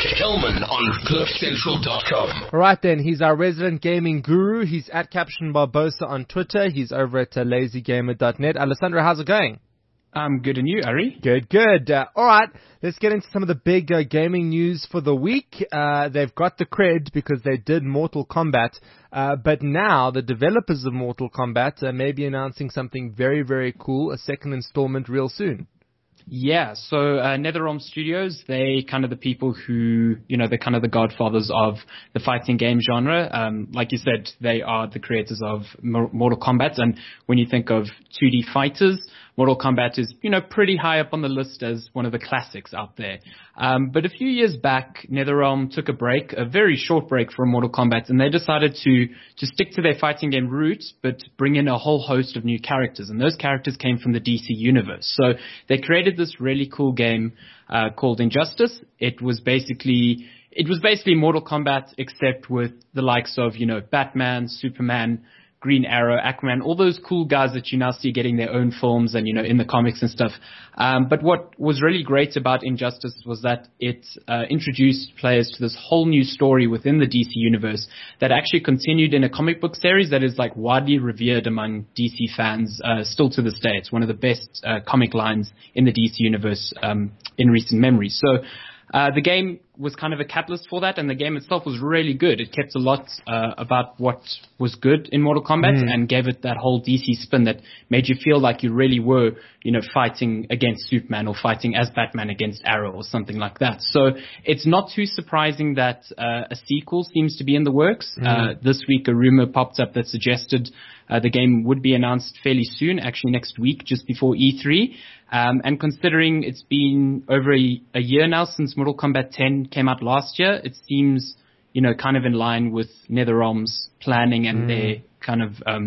Kelman on CliffCentral.com. All right then, he's our resident gaming guru. He's at Caption Barbosa on Twitter. He's over at lazygamer.net. Alessandro, how's it going? I'm good, and you, Ari? Good. All right, let's get into some of the big gaming news for the week. They've got the cred because they did Mortal Kombat, but now the developers of Mortal Kombat may be announcing something very, very cool, a second installment real soon. Yeah, so NetherRealm Studios, they kind of the people who, they're kind of the godfathers of the fighting game genre. Like you said, they are the creators of Mortal Kombat, and when you think of 2D fighters, Mortal Kombat is, pretty high up on the list as one of the classics out there. But a few years back, NetherRealm took a very short break from Mortal Kombat, and they decided to stick to their fighting game roots, but bring in a whole host of new characters. And those characters came from the DC universe. So they created this really cool game called Injustice. It was basically Mortal Kombat, except with the likes of, Batman, Superman, Green Arrow, Aquaman, all those cool guys that you now see getting their own films and, in the comics and stuff. But what was really great about Injustice was that it introduced players to this whole new story within the DC universe that actually continued in a comic book series that is like widely revered among DC fans still to this day. It's one of the best comic lines in the DC universe in recent memory. So the game was kind of a catalyst for that, and the game itself was really good. It kept a lot about what was good in Mortal Kombat and gave it that whole DC spin that made you feel like you really were, fighting against Superman or fighting as Batman against Arrow or something like that. So it's not too surprising that a sequel seems to be in the works. This week, a rumor popped up that suggested the game would be announced fairly soon, actually next week, just before E3. And considering it's been over a year now since Mortal Kombat 10 came out last year, it seems, kind of in line with NetherRealm's planning and their kind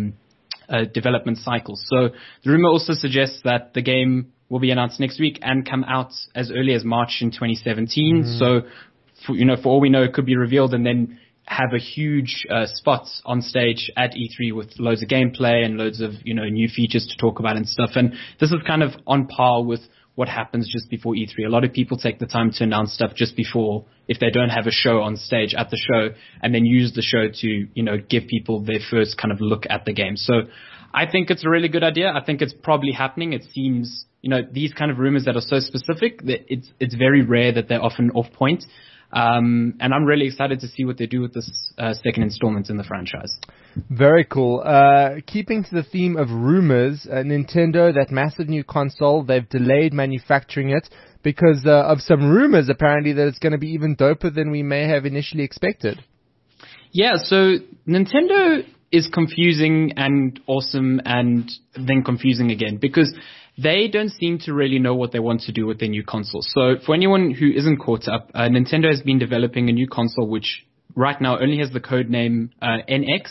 of development cycle. So the rumor also suggests that the game will be announced next week and come out as early as March in 2017. So, for all we know, it could be revealed and then have a huge spot on stage at E3 with loads of gameplay and loads of, new features to talk about and stuff. And this is kind of on par with what happens just before E3. A lot of people take the time to announce stuff just before, if they don't have a show on stage at the show, and then use the show to, give people their first kind of look at the game. So I think it's a really good idea. I think it's probably happening. It seems, these kind of rumors that are so specific, that it's very rare that they're often off point. And I'm really excited to see what they do with this second installment in the franchise. Very cool. Keeping to the theme of rumors, Nintendo, that massive new console, they've delayed manufacturing it because of some rumors apparently that it's going to be even doper than we may have initially expected. Yeah, so Nintendo is confusing and awesome and then confusing again because they don't seem to really know what they want to do with their new console. So for anyone who isn't caught up, Nintendo has been developing a new console which right now only has the code name NX.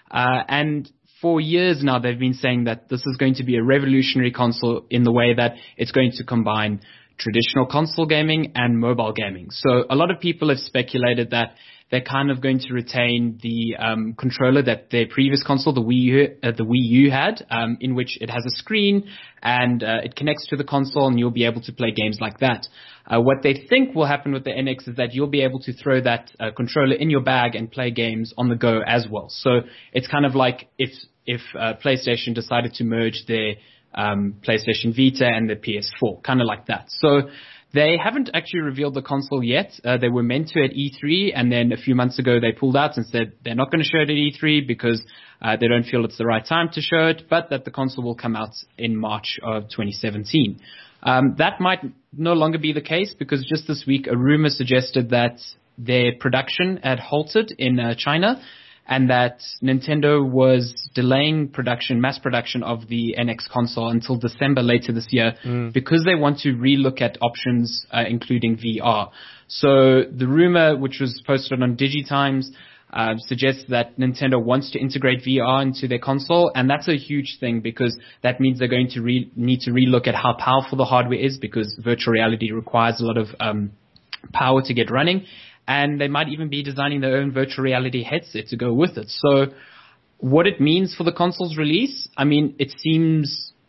And for years now, they've been saying that this is going to be a revolutionary console in the way that it's going to combine traditional console gaming and mobile gaming. So a lot of people have speculated that they're kind of going to retain the controller that their previous console, the Wii U had, in which it has a screen and it connects to the console and you'll be able to play games like that. What they think will happen with the NX is that you'll be able to throw that controller in your bag and play games on the go as well. So it's kind of like if PlayStation decided to merge their PlayStation Vita and the PS4, kind of like that. So they haven't actually revealed the console yet. They were meant to at E3, and then a few months ago they pulled out and said they're not going to show it at E3 because they don't feel it's the right time to show it, but that the console will come out in March of 2017. That might no longer be the case because just this week a rumor suggested that their production had halted in China and that Nintendo was delaying mass production of the NX console until December later this year because they want to relook at options, including VR. So the rumor, which was posted on DigiTimes, suggests that Nintendo wants to integrate VR into their console, and that's a huge thing because that means they're going to need to relook at how powerful the hardware is because virtual reality requires a lot of power to get running. And they might even be designing their own virtual reality headset to go with it. So what it means for the console's release, I mean, it seems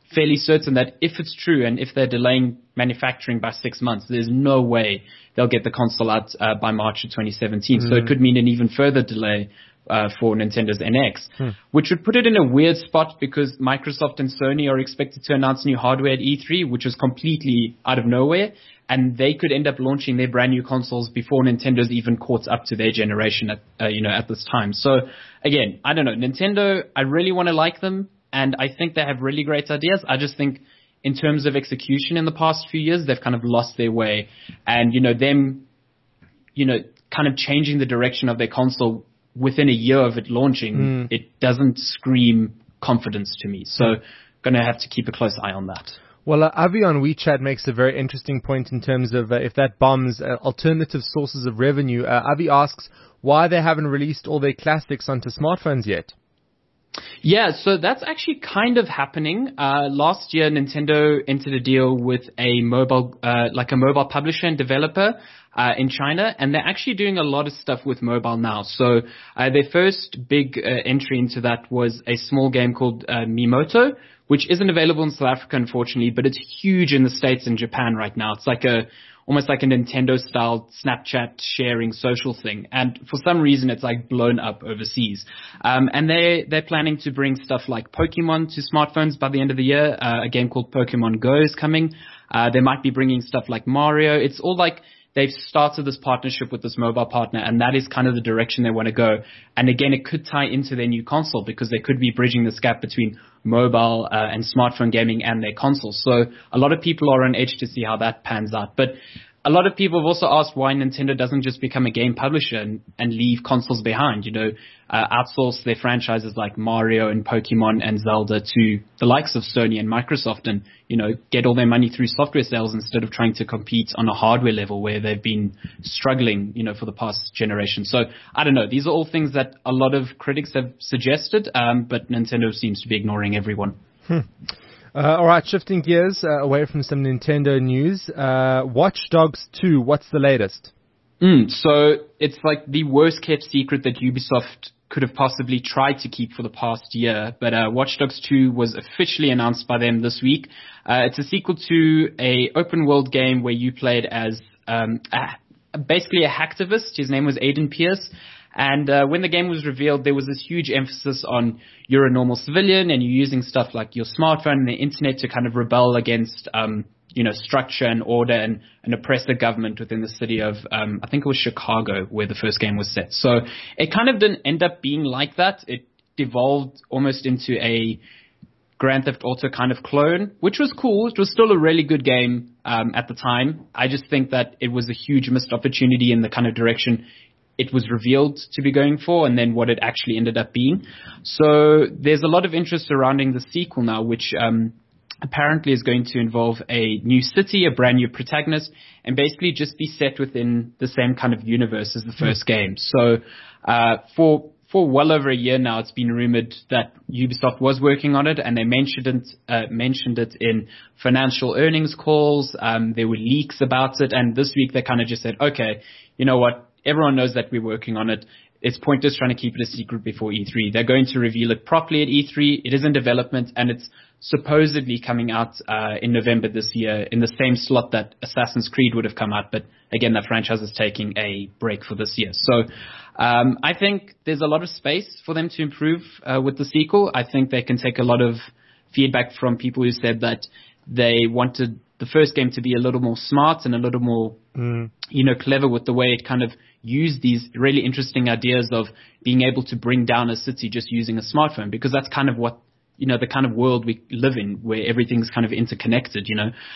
fairly certain that if it's true and if they're delaying manufacturing by 6 months, there's no way they'll get the console out by March of 2017. So it could mean an even further delay for Nintendo's NX, which would put it in a weird spot because Microsoft and Sony are expected to announce new hardware at E3, which is completely out of nowhere, and they could end up launching their brand new consoles before Nintendo's even caught up to their generation at this time. So again, I don't know. Nintendo, I really want to like them, and I think they have really great ideas. I just think in terms of execution in the past few years, they've kind of lost their way, and them kind of changing the direction of their console within a year of it launching, it doesn't scream confidence to me. So going to have to keep a close eye on that. Well, Avi on WeChat makes a very interesting point in terms of if that bombs alternative sources of revenue. Avi asks why they haven't released all their classics onto smartphones yet. Yeah, so that's actually kind of happening. Last year, Nintendo entered a deal with a mobile publisher and developer in China, and they're actually doing a lot of stuff with mobile now. So their first big entry into that was a small game called Miimoto, which isn't available in South Africa, unfortunately, but it's huge in the States and Japan right now. It's like almost like a Nintendo-style Snapchat sharing social thing. And for some reason, it's like blown up overseas. And they're planning to bring stuff like Pokemon to smartphones by the end of the year. A game called Pokemon Go is coming. They might be bringing stuff like Mario. It's all like they've started this partnership with this mobile partner, and that is kind of the direction they want to go. And again, it could tie into their new console because they could be bridging this gap between mobile and smartphone gaming and their consoles. So a lot of people are on edge to see how that pans out. But a lot of people have also asked why Nintendo doesn't just become a game publisher and leave consoles behind, outsource their franchises like Mario and Pokemon and Zelda to the likes of Sony and Microsoft and, get all their money through software sales instead of trying to compete on a hardware level where they've been struggling, for the past generation. So I don't know. These are all things that a lot of critics have suggested, but Nintendo seems to be ignoring everyone. All right, shifting gears away from some Nintendo news. Watch Dogs 2, what's the latest? So it's like the worst kept secret that Ubisoft could have possibly tried to keep for the past year. But Watch Dogs 2 was officially announced by them this week. It's a sequel to a open world game where you played as basically a hacktivist. His name was Aiden Pierce. And when the game was revealed, there was this huge emphasis on you're a normal civilian and you're using stuff like your smartphone and the internet to kind of rebel against, structure and order and an oppressive government within the city of, I think it was Chicago where the first game was set. So it kind of didn't end up being like that. It devolved almost into a Grand Theft Auto kind of clone, which was cool. It was still a really good game at the time. I just think that it was a huge missed opportunity in the kind of direction it was revealed to be going for and then what it actually ended up being. So there's a lot of interest surrounding the sequel now, which apparently is going to involve a new city, a brand new protagonist, and basically just be set within the same kind of universe as the first game. So for well over a year now, it's been rumored that Ubisoft was working on it, and they mentioned it in financial earnings calls. There were leaks about it, and this week they kind of just said, okay, you know what? Everyone knows that we're working on it. It's pointless trying to keep it a secret before E3. They're going to reveal it properly at E3. It is in development, and it's supposedly coming out in November this year in the same slot that Assassin's Creed would have come out. But again, that franchise is taking a break for this year. So I think there's a lot of space for them to improve with the sequel. I think they can take a lot of feedback from people who said that they wanted the first game to be a little more smart and a little more, clever with the way it kind of used these really interesting ideas of being able to bring down a city just using a smartphone, because that's kind of what, the kind of world we live in where everything's kind of interconnected,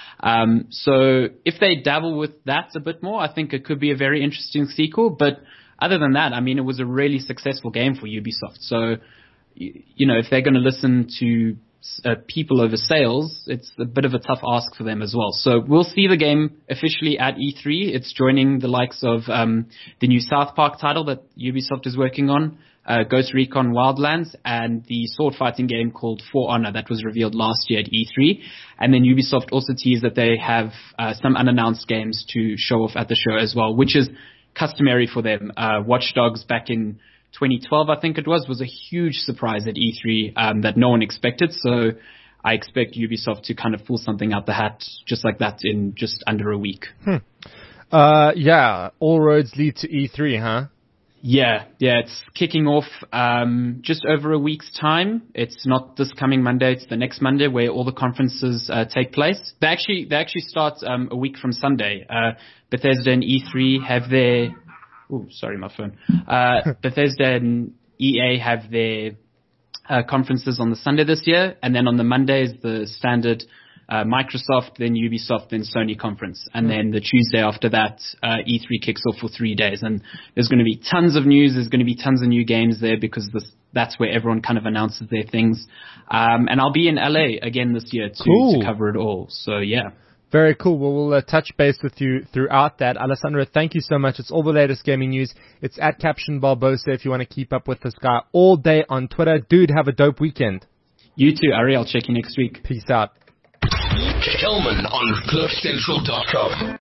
So if they dabble with that a bit more, I think it could be a very interesting sequel. But other than that, I mean, it was a really successful game for Ubisoft. So, if they're going to listen to people over sales, it's a bit of a tough ask for them as well. So we'll see the game officially at E3. It's joining the likes of the new South Park title that Ubisoft is working on, Ghost Recon Wildlands, and the sword fighting game called For Honor that was revealed last year at E3. And then Ubisoft also teased that they have some unannounced games to show off at the show as well, which is customary for them. Watch Dogs back in 2012, I think it was a huge surprise at E3 that no one expected. So I expect Ubisoft to kind of pull something out the hat just like that in just under a week. Yeah, all roads lead to E3, huh? Yeah, it's kicking off just over a week's time. It's not this coming Monday; it's the next Monday where all the conferences take place. They actually start a week from Sunday. Bethesda and E3 have their. Oh, sorry, my phone. Bethesda and EA have their conferences on the Sunday this year, and then on the Monday is the standard Microsoft, then Ubisoft, then Sony conference. And then the Tuesday after that, E3 kicks off for 3 days. And there's going to be tons of news. There's going to be tons of new games there because that's where everyone kind of announces their things. And I'll be in LA again this year to cover it all. So, yeah. Very cool. Well, we'll touch base with you throughout that. Alessandro, thank you so much. It's all the latest gaming news. It's at Caption Barbosa if you want to keep up with this guy all day on Twitter. Dude, have a dope weekend. You too, Ari. I'll check you next week. Peace out. Kelman on CliffCentral.com.